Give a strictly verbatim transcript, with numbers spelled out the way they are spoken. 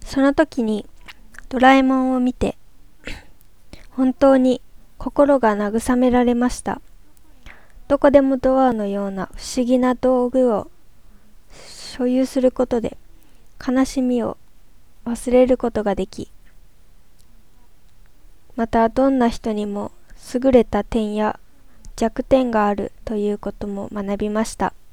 その時にドラえもんを見て本当に心が慰められました。どこでもドアのような不思議な道具を所有することで悲しみを忘れることができ、またどんな人にも優れた点や弱点があるということも学びました。